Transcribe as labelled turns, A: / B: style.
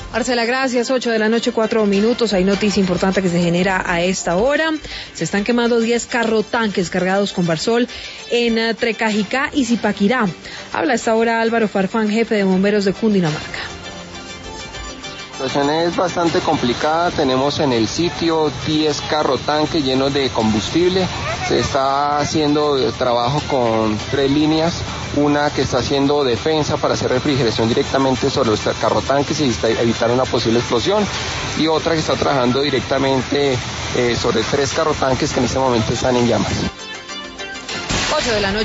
A: Marcela, gracias. 8 de la noche, 4 minutos. Hay noticia importante que se genera a esta hora. Se están quemando 10 carrotanques cargados con Barsol en Trecajicá y Zipaquirá. Habla a esta hora Álvaro Farfán, jefe de bomberos de Cundinamarca.
B: La situación es bastante complicada. Tenemos en el sitio 10 carrotanques llenos de combustible. Se está haciendo trabajo con 3 líneas. Una que está haciendo defensa para hacer refrigeración directamente sobre los carrotanques y evitar una posible explosión. Y otra que está trabajando directamente sobre 3 carrotanques que en este momento están en llamas.
A: 8 de la noche.